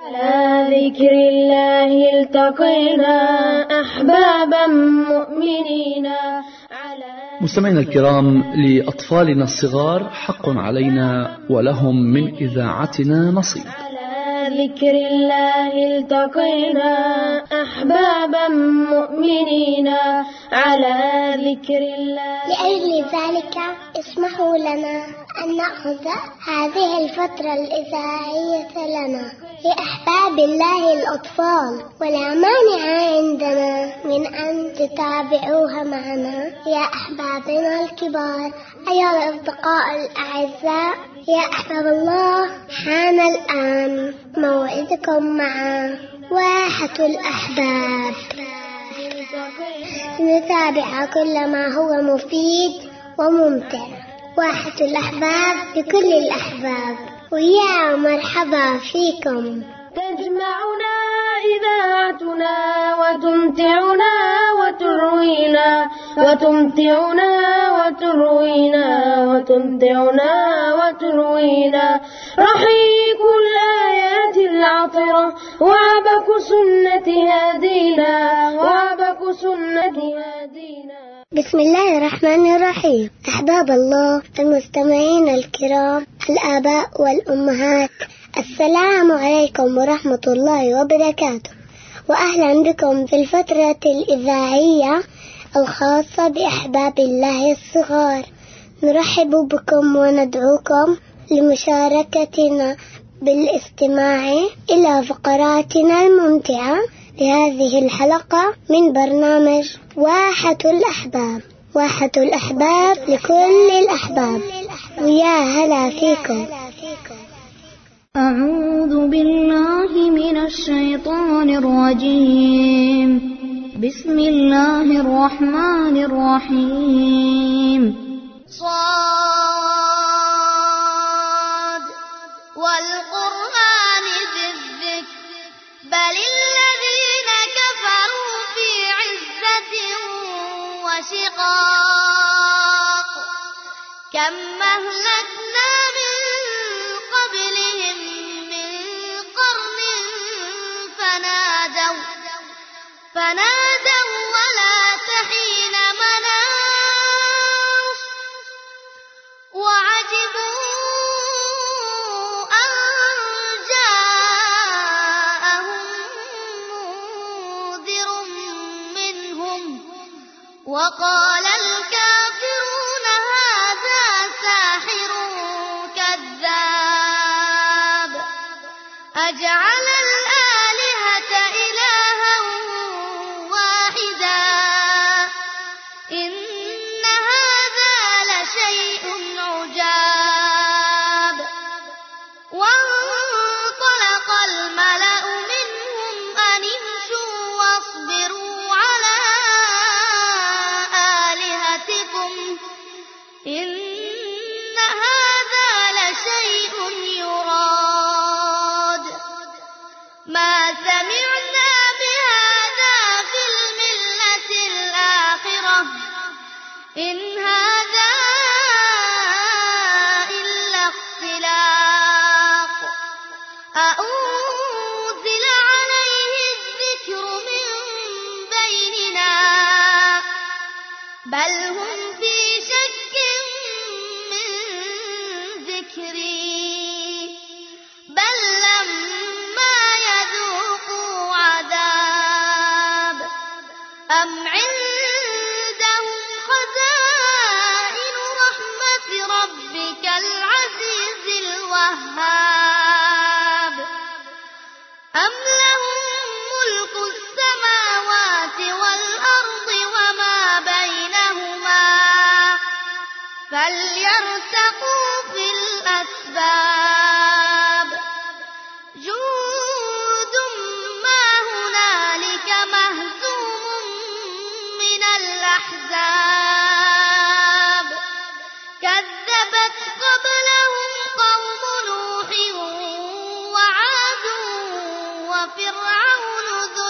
على ذكر الله التقينا أحبابا مؤمنين. مستمعينا الكرام، لأطفالنا الصغار حق علينا ولهم من إذاعتنا نصيب. على ذكر الله التقينا أحبابا مؤمنين. على ذكر الله. لأجل ذلك اسمحوا لنا أن نأخذ هذه الفترة الإذاعية لنا لأحباب الله الأطفال، ولا مانع عندنا من أن تتابعوها معنا يا أحبابنا الكبار. أيها الأصدقاء الأعزاء، يا أحباب الله، حان الآن موعدكم مع واحة الأحباب. نتابع كل ما هو مفيد وممتع. واحة الأحباب لكل الأحباب، ويا مرحبا فيكم. تجمعنا إذاعتنا وتمتعنا وتروينا، وتمتعنا وتروينا، وتمتعنا وتروينا. رحيق الآيات العطرة وعبق سنة هادينا، وعبق سنة هادينا. بسم الله الرحمن الرحيم. أحباب الله المستمعين الكرام، الآباء والأمهات، السلام عليكم ورحمة الله وبركاته، وأهلا بكم في الفترة الإذاعية الخاصة بأحباب الله الصغار. نرحب بكم وندعوكم لمشاركتنا بالاستماع إلى فقراتنا الممتعة لهذه الحلقة من برنامج واحة الأحباب. واحة الأحباب لكل الأحباب، ويا هلا فيكم. أعوذ بالله من الشيطان الرجيم. بسم الله الرحمن الرحيم. صاد والقرآن ذي الذكر، بل الذين كفروا في عزة وشقاق. كم أهلكنا من قبلهم من قرن فنادوا ولا تحين مناص. وعجبوا أن جاءهم منذر منهم وقال الكافرون هذا ساحر كذاب. أجعل الآلهة إلها واحدا إن هذا لشيء عجاب. وانطلق الملأ منهم أن امشوا واصبروا على آلهتكم إن هذا لشيء يراد. ما سمعنا بهذا في الملة الآخرة إن هذا إلا اختلاق. أأنزل عليه الذكر من بيننا بل هم في شك من ذكري بل لما يذوقوا عذاب. أم عندهم خزائن رحمة ربك العزيز الوهاب. أم لهم ملك السماوات والأرض وما بينهما فليرتقوا في الأسباب. جند ما هنالك مهزوم من الأحزاب. كذبت قبلهم قوم نوح وعاد وفرعون ذو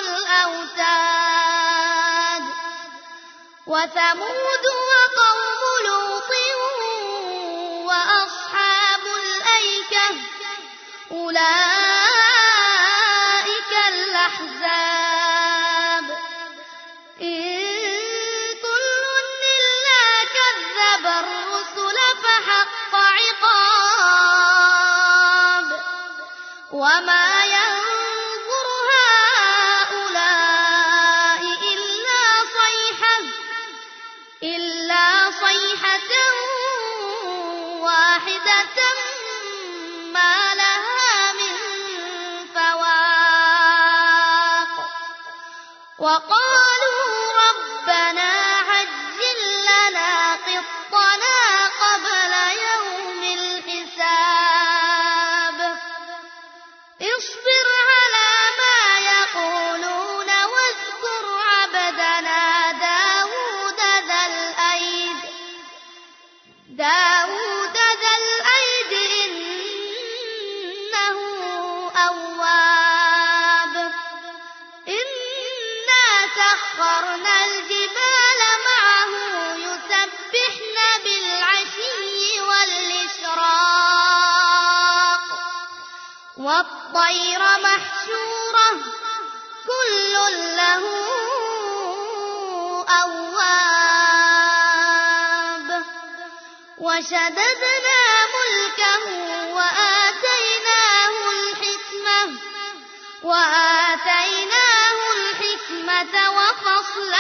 الأوتاد وثمود وقوم لوط وأصحاب الأيكة أولئك الأحزاب إن كل إلا كذب الرسل فحق عقاب وما ينظر هؤلاء إلا صيحة واحدة ما لها من فواق وقالوا ربنا عجل لنا قطنا قبل يوم الحساب اصبر على ما يقولون واذكر عبدنا داود ذا الأيد إنه أواب إنا سخرنا الجبال معه يسبحن بالعشي والإشراق والطير محشورة كل له أواب وشددنا ملكه وآتيناه الحكمة وفصل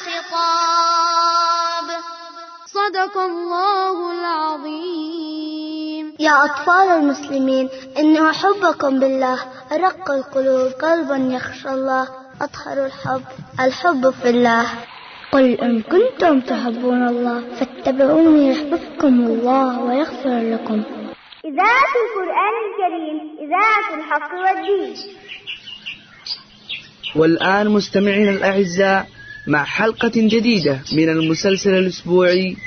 الخطاب صدق الله العظيم. يا أطفال المسلمين، إن أحبكم بالله أرق القلوب قلبا يخشى الله أطهر الحب في الله. قل إن كنتم تحبون الله فاتبعوني يحببكم الله ويغفر لكم. إذاعة القرآن الكريم، إذاعة الحق والدين. والآن مستمعين الأعزاء مع حلقة جديدة من المسلسل الأسبوعي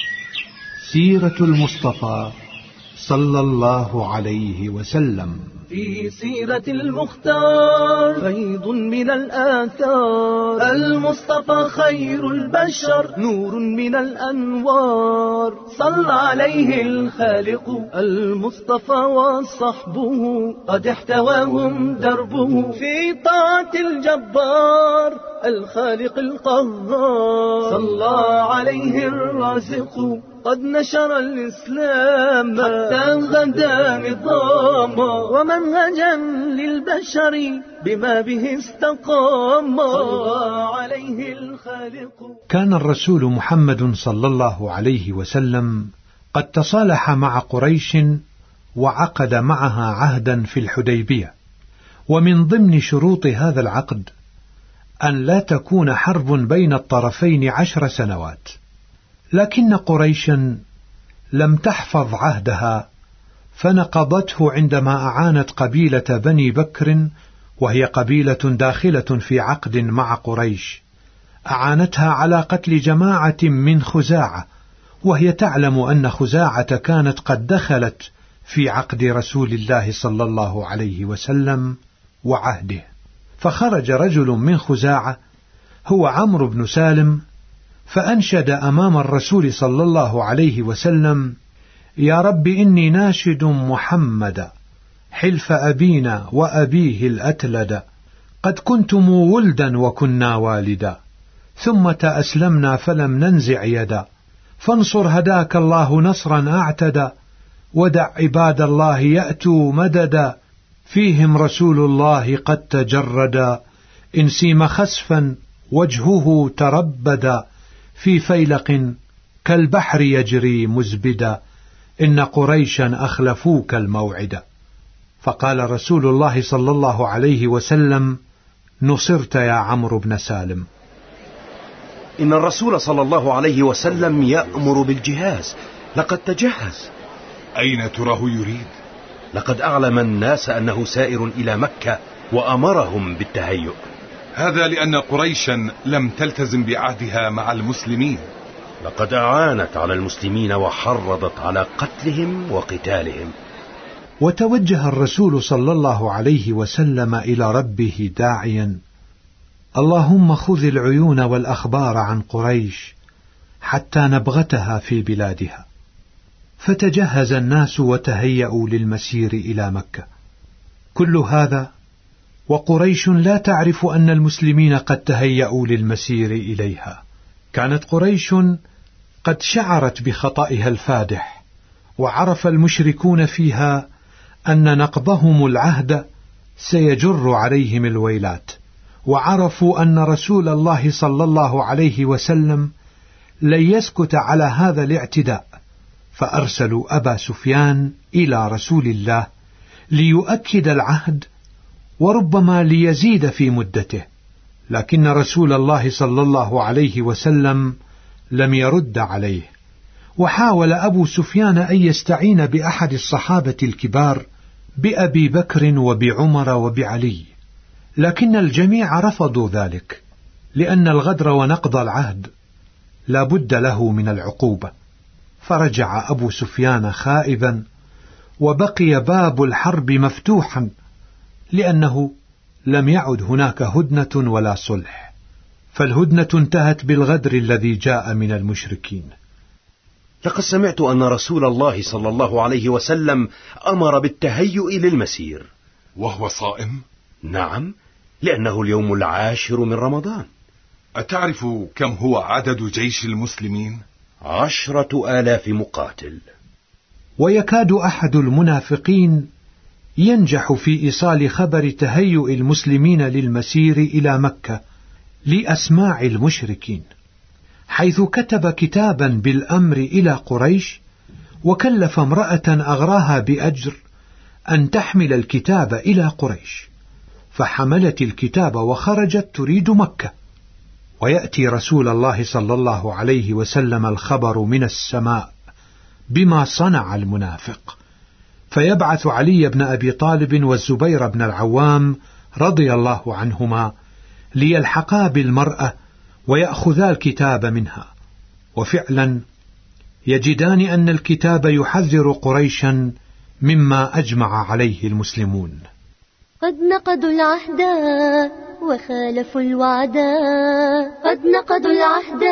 سيرة المصطفى صلى الله عليه وسلم. في سيرة المختار فيض من الآثار، المصطفى خير البشر نور من الأنوار، صلى عليه الخالق المصطفى وصحبه قد احتواهم دربه في طاعة الجبار الخالق القهار، صلى عليه الرازق قد نشر الإسلام حتى غدا نظاما ومنهجا للبشر بما به استقام، صلى عليه الخالق. كان الرسول محمد صلى الله عليه وسلم قد تصالح مع قريش وعقد معها عهدا في الحديبية، ومن ضمن شروط هذا العقد أن لا تكون حرب بين الطرفين 10 سنوات، لكن قريشا لم تحفظ عهدها فنقضته عندما أعانت قبيلة بني بكر، وهي قبيلة داخلة في عقد مع قريش، أعانتها على قتل جماعة من خزاعة، وهي تعلم أن خزاعة كانت قد دخلت في عقد رسول الله صلى الله عليه وسلم وعهده. فخرج رجل من خزاعة هو عمرو بن سالم فأنشد أمام الرسول صلى الله عليه وسلم: يا رب إني ناشد محمدا حلف أبينا وأبيه الأتلد، قد كنتم ولدا وكنا والدا، ثم تأسلمنا فلم ننزع يدا، فانصر هداك الله نصرا أعتدى، ودع عباد الله يأتوا مددا، فيهم رسول الله قد تجردا، إن سيم خسفا وجهه تربدا، في فيلق كالبحر يجري مزبدا، إن قريشا أخلفوك الموعدا. فقال رسول الله صلى الله عليه وسلم: نصرت يا عمرو بن سالم. إن الرسول صلى الله عليه وسلم يأمر بالجهاز، لقد تجهز. أين تراه يريد؟ لقد أعلم الناس أنه سائر إلى مكة وأمرهم بالتهيؤ. هذا لأن قريشا لم تلتزم بعهدها مع المسلمين. لقد أعانت على المسلمين وحرضت على قتلهم وقتالهم. وتوجه الرسول صلى الله عليه وسلم إلى ربه داعيا: اللهم خذ العيون والأخبار عن قريش حتى نبغتها في بلادها. فتجهز الناس وتهيأوا للمسير إلى مكة. كل هذا وقريش لا تعرف أن المسلمين قد تهيأوا للمسير إليها. كانت قريش قد شعرت بخطئها الفادح، وعرف المشركون فيها أن نقضهم العهد سيجر عليهم الويلات، وعرفوا أن رسول الله صلى الله عليه وسلم لن يسكت على هذا الاعتداء، فأرسلوا أبا سفيان إلى رسول الله ليؤكد العهد وربما ليزيد في مدته، لكن رسول الله صلى الله عليه وسلم لم يرد عليه. وحاول أبو سفيان أن يستعين بأحد الصحابة الكبار، بأبي بكر وبعمر وبعلي، لكن الجميع رفضوا ذلك، لأن الغدر ونقض العهد لا بد له من العقوبة. فرجع أبو سفيان خائبا، وبقي باب الحرب مفتوحا، لأنه لم يعد هناك هدنة ولا صلح، فالهدنة انتهت بالغدر الذي جاء من المشركين. لقد سمعت أن رسول الله صلى الله عليه وسلم أمر بالتهيؤ للمسير. وهو صائم؟ نعم، لأنه اليوم 10 من رمضان. أتعرف كم هو عدد جيش المسلمين؟ 10,000 مقاتل. ويكاد أحد المنافقين ينجح في إيصال خبر تهيؤ المسلمين للمسير إلى مكة لأسماع المشركين، حيث كتب كتابا بالأمر إلى قريش، وكلف امرأة أغراها بأجر أن تحمل الكتاب إلى قريش، فحملت الكتاب وخرجت تريد مكة. ويأتي رسول الله صلى الله عليه وسلم الخبر من السماء بما صنع المنافق، فيبعث علي بن أبي طالب والزبير بن العوام رضي الله عنهما ليلحقا بالمرأة ويأخذا الكتاب منها، وفعلا يجدان أن الكتاب يحذر قريشا مما أجمع عليه المسلمون. قد نقضوا العهد وخالفوا الوعد، قد نقضوا العهد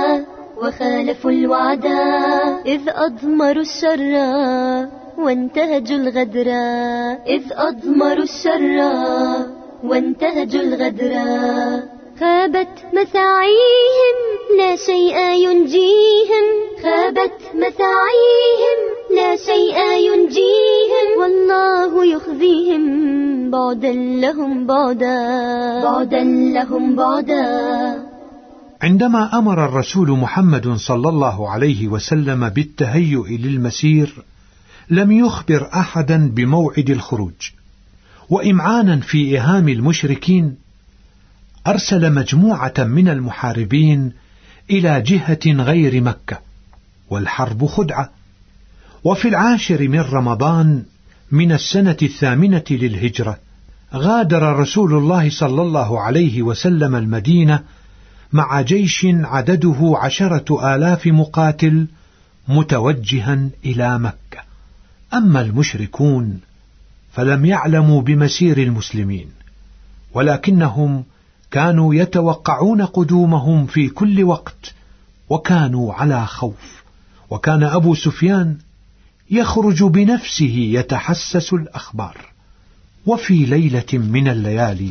وخالفوا الوعد، إذ أضمروا الشر وانتهجوا الغدر، إذ أضمروا الشر وانتهجوا الغدر. خابت مساعيهم لا شيء ينجيهم، خابت مساعيهم لا شيء ينجيهم، والله يخزيهم بعدا لهم بعدا، بعدا لهم بعدا. عندما أمر الرسول محمد صلى الله عليه وسلم بالتهيؤ للمسير، لم يخبر أحدا بموعد الخروج، وإمعانا في إهام المشركين أرسل مجموعة من المحاربين إلى جهة غير مكة، والحرب خدعة. وفي 10 من رمضان من السنة 8 للهجرة غادر رسول الله صلى الله عليه وسلم المدينة مع جيش عدده 10,000 مقاتل متوجها إلى مكة. أما المشركون فلم يعلموا بمسير المسلمين، ولكنهم كانوا يتوقعون قدومهم في كل وقت، وكانوا على خوف. وكان أبو سفيان يخرج بنفسه يتحسس الأخبار. وفي ليلة من الليالي: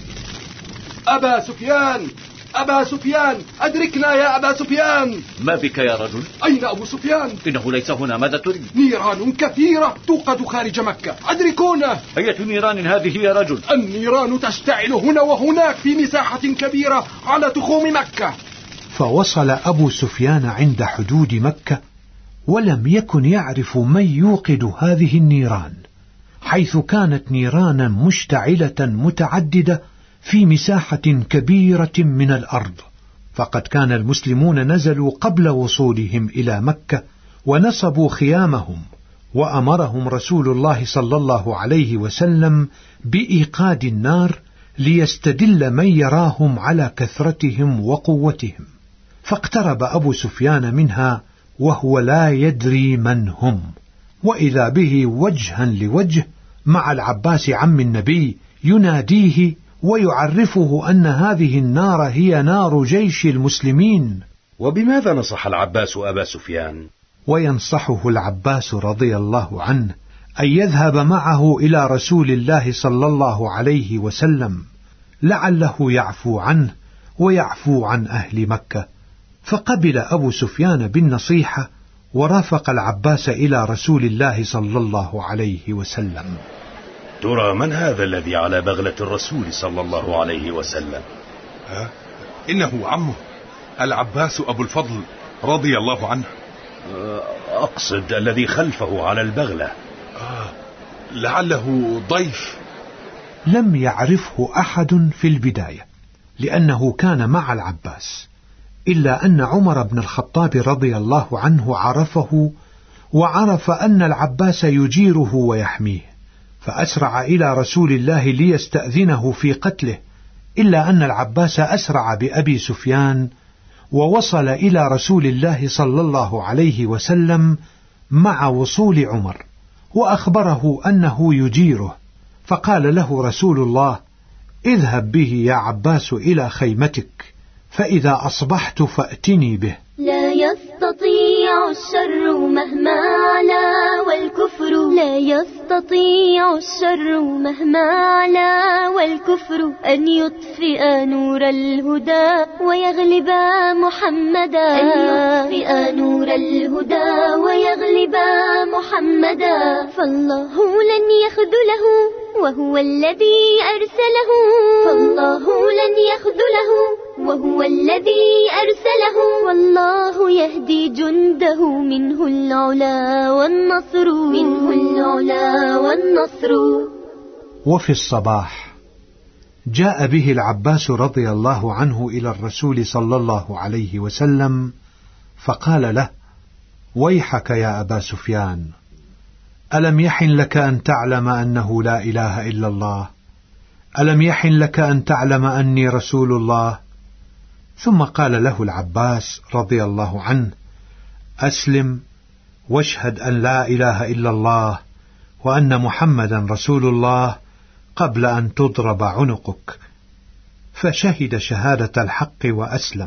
أبا سفيان، أبا سفيان، أدركنا يا أبا سفيان. ما بك يا رجل؟ أين أبو سفيان؟ إنه ليس هنا، ماذا تريد؟ نيران كثيرة توقد خارج مكة، أدركونا. أية نيران هذه يا رجل؟ النيران تشتعل هنا وهناك في مساحة كبيرة على تخوم مكة. فوصل أبو سفيان عند حدود مكة، ولم يكن يعرف من يوقد هذه النيران، حيث كانت نيرانا مشتعلة متعددة في مساحة كبيرة من الأرض. فقد كان المسلمون نزلوا قبل وصولهم إلى مكة ونصبوا خيامهم، وأمرهم رسول الله صلى الله عليه وسلم بإيقاد النار ليستدل من يراهم على كثرتهم وقوتهم. فاقترب أبو سفيان منها وهو لا يدري من هم، وإذا به وجها لوجه مع العباس عم النبي يناديه ويعرفه أن هذه النار هي نار جيش المسلمين. وبماذا نصح العباس أبا سفيان؟ وينصحه العباس رضي الله عنه أن يذهب معه إلى رسول الله صلى الله عليه وسلم لعله يعفو عنه ويعفو عن أهل مكة. فقبل أبو سفيان بالنصيحة ورافق العباس إلى رسول الله صلى الله عليه وسلم. ترى من هذا الذي على بغلة الرسول صلى الله عليه وسلم؟ إنه عمه العباس أبو الفضل رضي الله عنه. أقصد الذي خلفه على البغلة. لعله ضيف. لم يعرفه أحد في البداية لأنه كان مع العباس، إلا أن عمر بن الخطاب رضي الله عنه عرفه وعرف أن العباس يجيره ويحميه، فأسرع إلى رسول الله ليستأذنه في قتله، إلا أن العباس أسرع بأبي سفيان ووصل إلى رسول الله صلى الله عليه وسلم مع وصول عمر، وأخبره أنه يجيره، فقال له رسول الله: اذهب به يا عباس إلى خيمتك، فإذا أصبحت فأتني به. لا يستطيع الشر مهما علا والكفر، لا يستطيع الشر مهما علا والكفر أن يطفئ نور الهدى ويغلب محمدا، أن يطفئ نور الهدى ويغلب محمدا. فالله لن يخذله وهو الذي أرسله، فالله لن يخذله وهو الذي أرسله، والله يهدي جنده منه العلا والنصر، منه العلا والنصر. وفي الصباح جاء به العباس رضي الله عنه إلى الرسول صلى الله عليه وسلم فقال له: ويحك يا أبا سفيان، ألم يحن لك أن تعلم أنه لا إله إلا الله؟ ألم يحن لك أن تعلم أني رسول الله؟ ثم قال له العباس رضي الله عنه: أسلم واشهد أن لا إله إلا الله وأن محمدا رسول الله قبل أن تضرب عنقك. فشهد شهادة الحق وأسلم.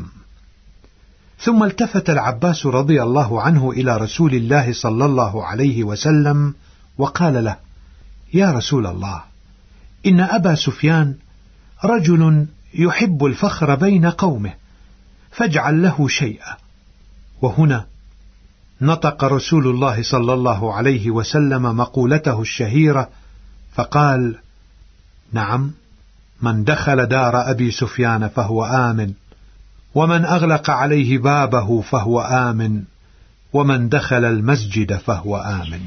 ثم التفت العباس رضي الله عنه إلى رسول الله صلى الله عليه وسلم وقال له: يا رسول الله، إن أبا سفيان رجل يحب الفخر بين قومه، فاجعل له شيئا. وهنا نطق رسول الله صلى الله عليه وسلم مقولته الشهيرة فقال: نعم، من دخل دار أبي سفيان فهو آمن، ومن أغلق عليه بابه فهو آمن، ومن دخل المسجد فهو آمن.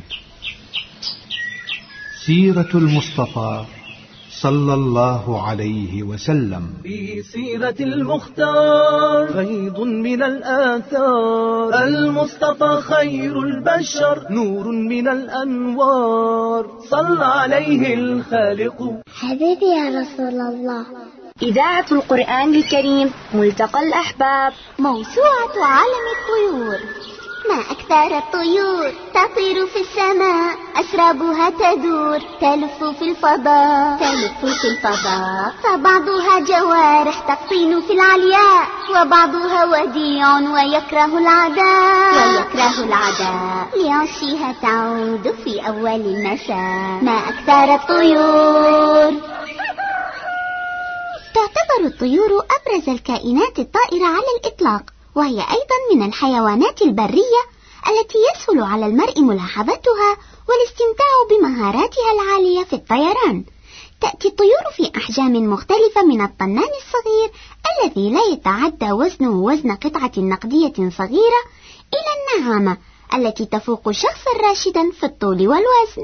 سيرة المصطفى صلى الله عليه وسلم. في سيرة المختار فيض من الآثار، المصطفى خير البشر نور من الأنوار، صلى عليه الخالق. حبيبي يا رسول الله. إذاعة القرآن الكريم، ملتقى الأحباب، موسوعة عالم الطيور. ما أكثر الطيور تطير في السماء، أسرابها تدور تلف في الفضاء، فبعضها جوارح تقطين في العلياء، وبعضها وديع ويكره العداء، لعشها تعود في أول المساء. ما أكثر الطيور. تعتبر الطيور أبرز الكائنات الطائرة على الإطلاق، وهي أيضا من الحيوانات البرية التي يسهل على المرء ملاحظتها والاستمتاع بمهاراتها العالية في الطيران. تأتي الطيور في أحجام مختلفة، من الطنان الصغير الذي لا يتعدى وزنه وزن قطعة نقدية صغيرة، إلى النعامة التي تفوق شخصا راشدا في الطول والوزن.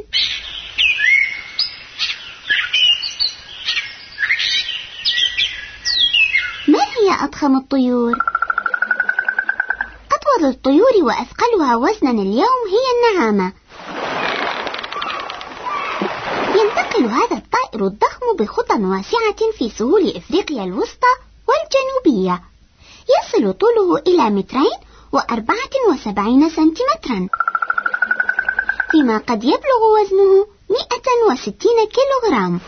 ما هي أضخم الطيور؟ أطول الطيور وأثقلها وزنا اليوم هي النعامة. ينتقل هذا الطائر الضخم بخطى واسعة في سهول إفريقيا الوسطى والجنوبية، يصل طوله إلى 274 سنتيمترا، فيما قد يبلغ وزنه 160 كيلوغرام.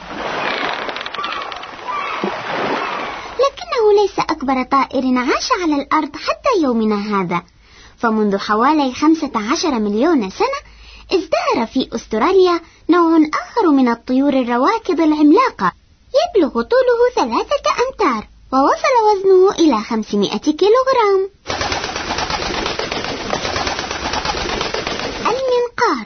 لكنه ليس أكبر طائر عاش على الأرض حتى يومنا هذا، فمنذ حوالي 15 مليون سنة ازدهر في أستراليا نوع آخر من الطيور الرواكب العملاقة يبلغ طوله 3 أمتار ووصل وزنه إلى 500 كيلوغرام. المنقار.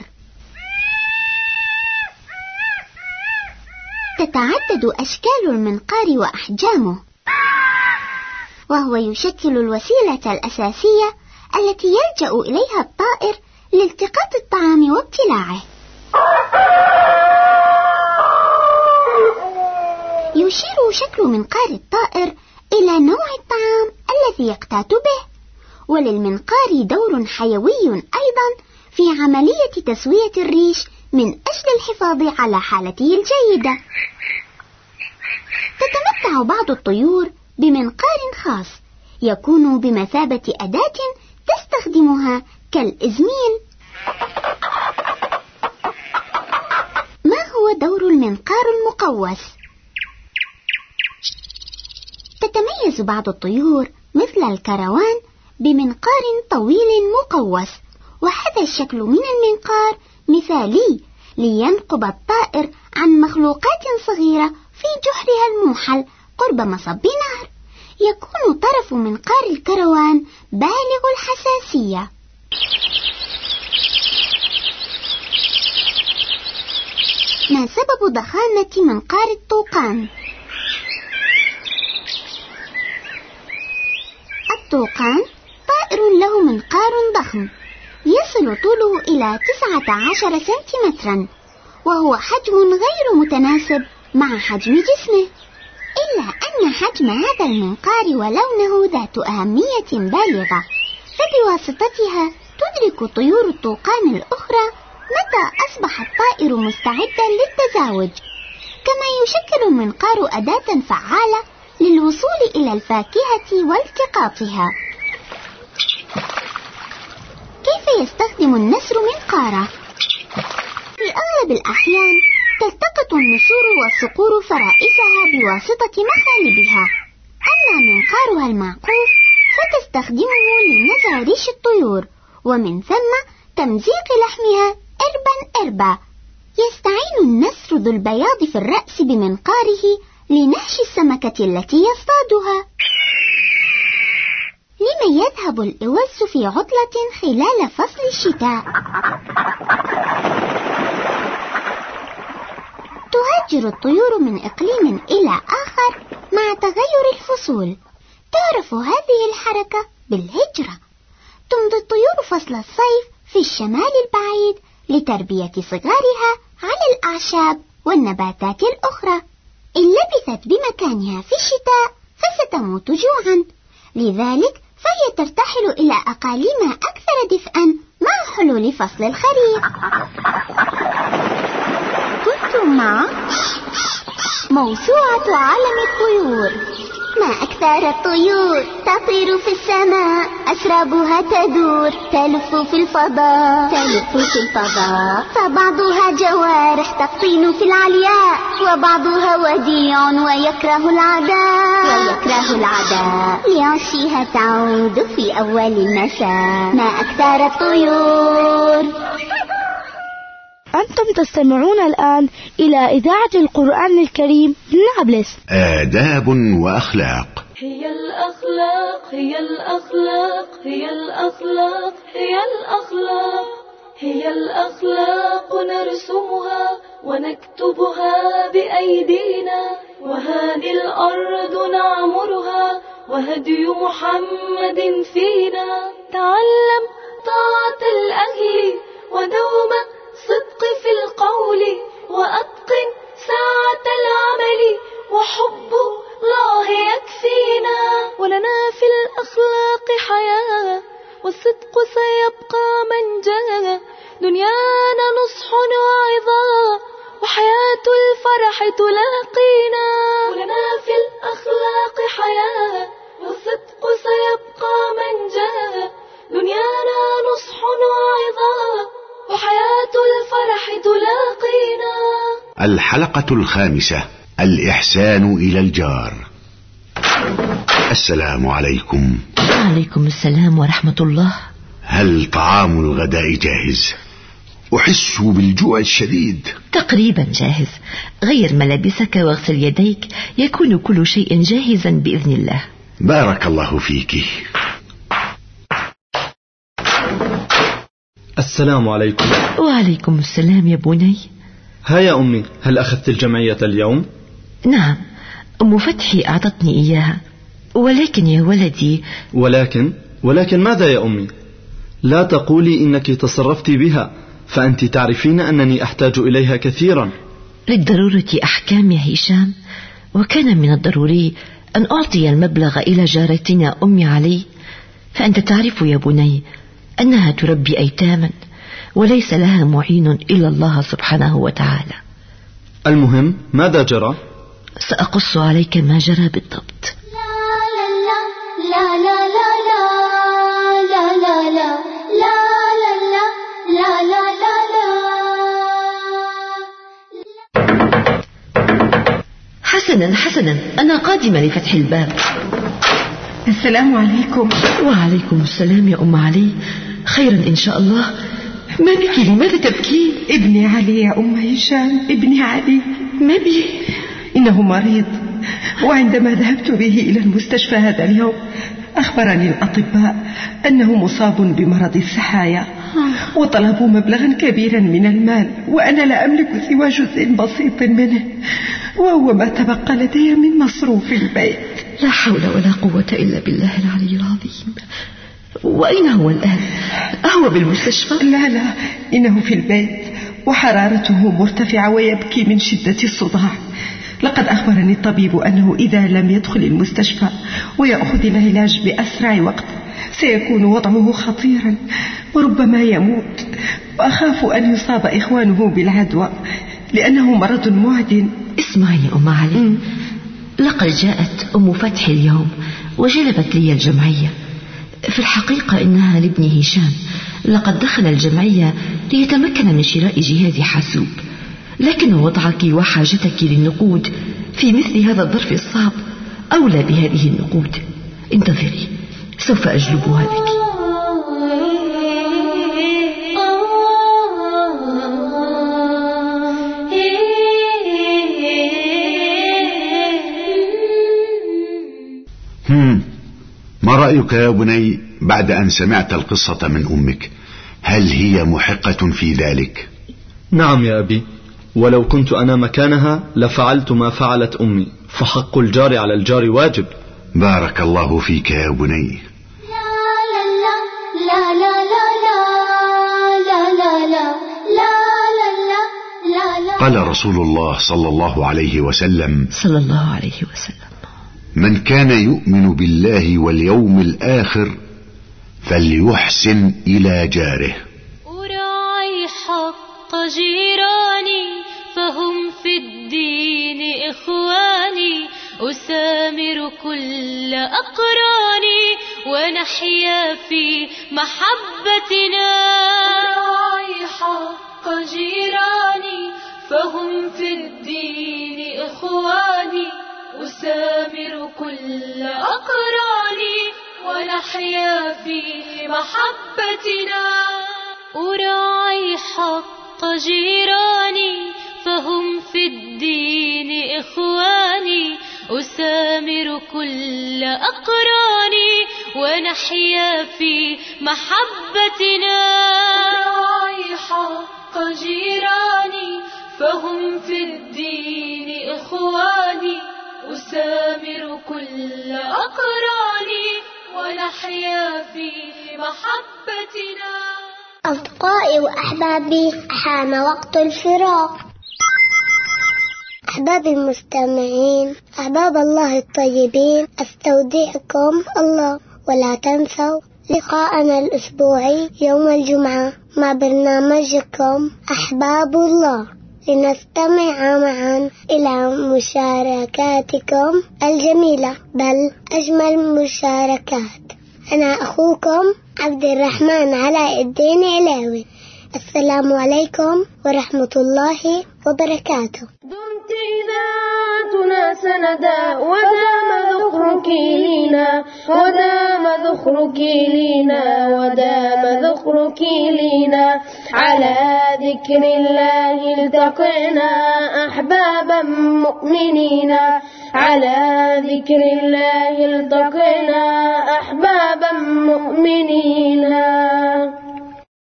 تتعدد أشكال المنقار وأحجامه، وهو يشكل الوسيلة الأساسية التي يلجأ إليها الطائر لالتقاط الطعام وابتلاعه. يشير شكل منقار الطائر إلى نوع الطعام الذي يقتات به، وللمنقار دور حيوي أيضا في عملية تسوية الريش من أجل الحفاظ على حالته الجيدة. تتمتع بعض الطيور بمنقار خاص يكون بمثابة أداة تستخدمها كالإزميل. ما هو دور المنقار المقوس؟ تتميز بعض الطيور مثل الكروان بمنقار طويل مقوس، وهذا الشكل من المنقار مثالي لينقب الطائر عن مخلوقات صغيرة في جحرها الموحل قرب مصب نهر. يكون طرف منقار الكروان بالغ الحساسية. ما سبب ضخامة منقار الطوقان؟ الطوقان طائر له منقار ضخم يصل طوله إلى 19 سنتيمترا، وهو حجم غير متناسب مع حجم جسمه، إلا أن حجم هذا المنقار ولونه ذات أهمية بالغة، فبواسطتها تدرك طيور الطوقان الأخرى متى أصبح الطائر مستعدا للتزاوج. كما يشكل المنقار أداة فعالة للوصول إلى الفاكهة والتقاطها. كيف يستخدم النسر منقاره؟ في أغلب الأحيان تلتقط النسور والصقور فرائسها بواسطة مخالبها، أما منقارها المعقوف فتستخدمه لنزع ريش الطيور ومن ثم تمزيق لحمها إربا إربا. يستعين النسر ذو البياض في الرأس بمنقاره لنهش السمكة التي يصطادها. لما يذهب الإوز في عطلة خلال فصل الشتاء؟ تهاجر الطيور من إقليم إلى آخر مع تغير الفصول. تعرف هذه الحركة بالهجرة. تمضي الطيور فصل الصيف في الشمال البعيد لتربية صغارها على الأعشاب والنباتات الأخرى. إن لبثت بمكانها في الشتاء فستموت جوعا، لذلك فهي ترتحل إلى أقاليم أكثر دفئا مع حلول فصل الخريف. كنتم مع موسوعة عالم الطيور. ما أكثر الطيور تطير في السماء، أسرابها تدور تلف في الفضاء فبعضها جوارح تقطين في العلياء، وبعضها وديع ويكره العداء لعشها تعود في أول المساء. ما أكثر الطيور. أنتم تستمعون الآن إلى إذاعة القرآن الكريم من نابلس. آداب وأخلاق. هي الأخلاق هي الأخلاق هي الأخلاق هي الأخلاق هي الأخلاق نرسمها ونكتبها بأيدينا، وهذه الأرض نعمرها وهدي محمد فينا. تعلم طاعة الأهل ودوم صدق في القول، وأتقن ساعة العمل وحب الله يكفينا. ولنا في الأخلاق حياة والصدق سيبقى منجاة، دنيانا نصح وعظة وحياة الفرح تلاقينا. ولنا في الأخلاق حياة والصدق سيبقى منجاة، دنيانا نصح وعظة وحياة الفرح تلاقينا. الحلقة الخامسة: الإحسان إلى الجار. السلام عليكم. وعليكم السلام ورحمة الله. هل طعام الغداء جاهز؟ أحس بالجوع الشديد. تقريبا جاهز. غير ملابسك واغسل يديك، يكون كل شيء جاهزا بإذن الله. بارك الله فيك. السلام عليكم. وعليكم السلام يا بني. ها يا أمي، هل أخذت الجمعية اليوم؟ نعم، أم فتحي أعطتني إياها. ولكن يا ولدي. ولكن ماذا يا أمي؟ لا تقولي إنك تصرفت بها، فأنت تعرفين أنني أحتاج إليها كثيرا. للضرورة أحكام يا هشام، وكان من الضروري أن أعطي المبلغ إلى جارتنا أم علي، فأنت تعرف يا بني أنها تربي أيتاما وليس لها معين إلا الله سبحانه وتعالى. المهم ماذا جرى؟ سأقص عليك ما جرى بالضبط. حسنا، أنا قادمة لفتح الباب. السلام عليكم. وعليكم السلام يا أم علي. خيرا إن شاء الله. ما بك؟ لماذا تبكين؟ ابني علي يا أم هشام، ابني علي. ما به؟ إنه مريض، وعندما ذهبت به إلى المستشفى هذا اليوم أخبرني الأطباء أنه مصاب بمرض السحايا، وطلبوا مبلغا كبيرا من المال، وأنا لا أملك سوى جزء بسيط منه، وهو ما تبقى لدي من مصروف البيت. لا حول ولا قوة إلا بالله العلي العظيم. وأين هو الآن؟ أهو بالمستشفى؟ لا، إنه في البيت، وحرارته مرتفعة ويبكي من شدة الصداع. لقد أخبرني الطبيب أنه إذا لم يدخل المستشفى ويأخذ العلاج بأسرع وقت سيكون وضعه خطيرا وربما يموت، وأخاف أن يصاب إخوانه بالعدوى لأنه مرض معدٍ. اسمعي أم علي، لقد جاءت أم فتح اليوم وجلبت لي الجمعية. في الحقيقة إنها لابن هشام، لقد دخل الجمعية ليتمكن من شراء جهاز حاسوب، لكن وضعك وحاجتك للنقود في مثل هذا الظرف الصعب أولى بهذه النقود. انتظري، سوف أجلبها لك. ما رأيك يا بني بعد أن سمعت القصة من أمك؟ هل هي محقة في ذلك؟ نعم يا أبي، ولو كنت أنا مكانها لفعلت ما فعلت أمي، فحق الجار على الجار واجب. بارك الله فيك يا بني. قال رسول الله صلى الله عليه وسلم: من كان يؤمن بالله واليوم الآخر فليحسن إلى جاره. أراعي حق جيراني فهم في الدين إخواني، أسامر كل أقراني ونحيا في محبتنا. أراعي حق جيراني فهم في الدين إخواني، أسامر كل أقراني ونحيا في محبتنا. أراعي حق جيراني فهم في الدين إخواني، أسامر كل أقراني ونحيا في محبتنا. أراعي حق جيراني فهم في الدين إخواني، أسامر كل أقراني ونحيا في محبتنا. أصدقائي وأحبابي، حان وقت الفراق. أحبابي المستمعين، أحباب الله الطيبين، أستودعكم الله، ولا تنسوا لقاءنا الأسبوعي يوم الجمعة مع برنامجكم أحباب الله، لنستمع معا إلى مشاركاتكم الجميلة، بل أجمل مشاركات. أنا أخوكم عبد الرحمن علاء الدين علاوي. السلام عليكم ورحمة الله وبركاته. دمت إذاعتنا سندا ودام ذكرك لنا ودام ذخرك لينا ودام ذخرك لينا على ذكر الله التقينا أحبابا مؤمنين على ذكر الله التقينا أحبابا مؤمنين